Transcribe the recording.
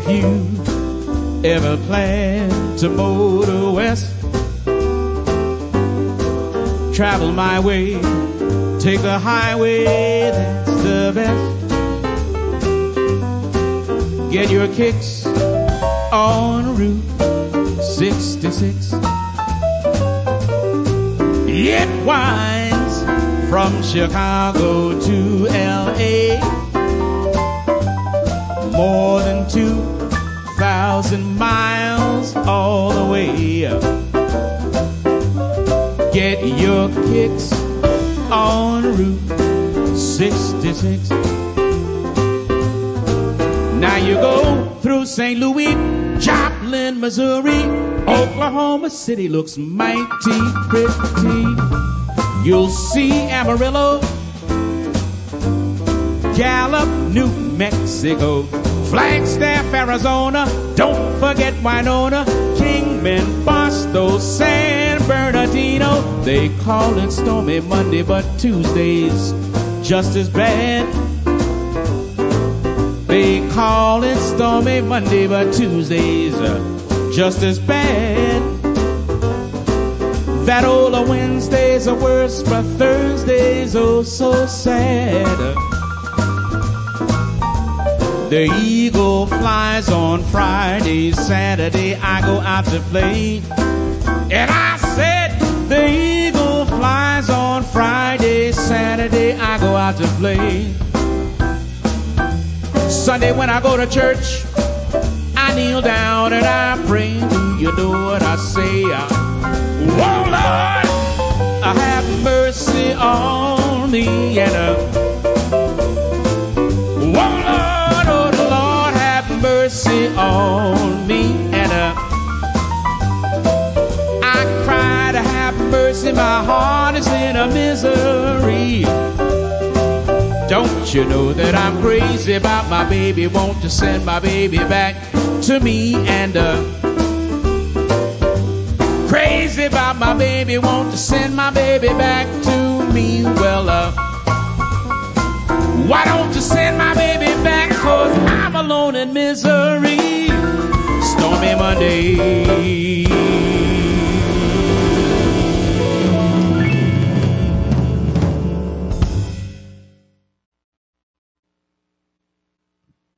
If you ever plan to motor west, travel my way, take the highway, that's the best. Get your kicks on Route 66. It winds from Chicago to L.A. More than 2,000 miles all the way up. Get your kicks on Route 66. Now you go through St. Louis, Joplin, Missouri, Oklahoma City looks mighty pretty. You'll see Amarillo, Gallup, New Mexico, Flagstaff, Arizona, don't forget Winona, Kingman, Barstow, San Bernardino. They call it Stormy Monday, but Tuesday's just as bad. They call it Stormy Monday, but Tuesday's just as bad. That old Wednesdays are worse, but Thursdays oh so sad. The eagle flies on Friday, Saturday I go out to play. And I said the eagle flies on Friday, Saturday I go out to play. Sunday when I go to church, I kneel down and I pray. Do you know what I say? Oh Lord, have mercy on me. And oh Lord, have mercy on me. And I cry to have mercy. My heart is in a misery. Don't you know that I'm crazy about my baby? Won't you send my baby back to me? And crazy about my baby, won't you send my baby back to me? Well, why don't you send my baby back? 'Cause I'm alone in misery. Stormy Monday.